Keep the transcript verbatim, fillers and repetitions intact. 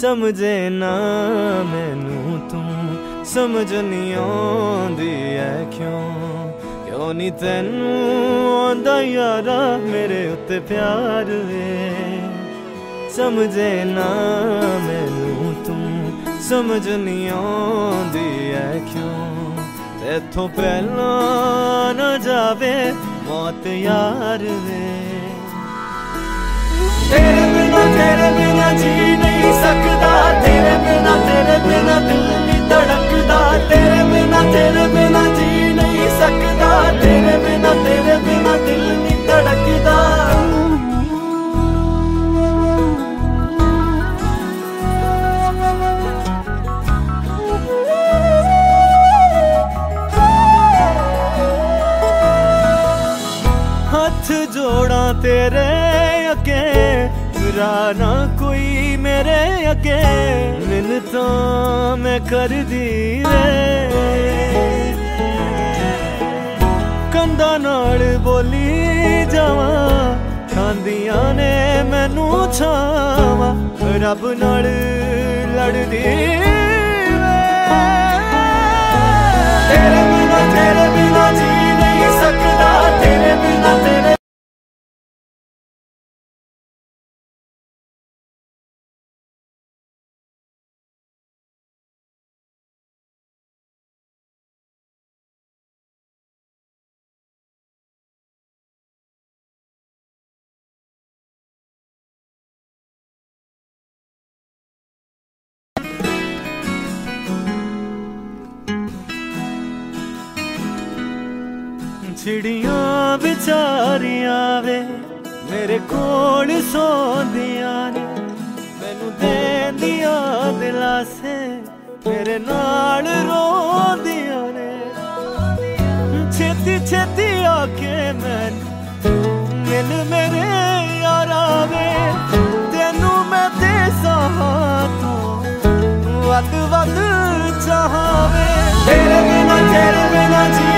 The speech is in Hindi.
समझे ना मैनू तू समझ नहीं आंदी है क्यों क्यों नहीं तैनू आंदा यारा मेरे उत्ते प्यार वे समझे ना मैनू तू समझ नहीं आंदी है क्यों इथों पहला न जावे मौत यार वे तेरे बिना तेरे बिना जी नहीं सकता तेरे बिना तेरे बिना दिल नहीं धड़कता तेरे बिना तेरे बिना जी नहीं सकता तेरे बिना तेरे बिना दिल नहीं धड़कता हाथ जोड़ा तेरे अगे ना कोई मेरे अगे मिन्नता मैं कर दी वे कंधा नाल बोली जावा खांदिया ने मैनू छावा रब नाल लड़दी तेरे बिना तेरे बिना जी नहीं सकता तेरे बिना तेरे चिड़ियां बेचारियां वे मेरे कोल सौंदियां ने मैनू देंदियां दिलासे मेरे नाल रोंदियां ने छेती छेती आके मैनू मिल मेरे यारा वे तेनू मैं देसां तो वध वध चाहां वे तेरे बिना तेरे बिना जी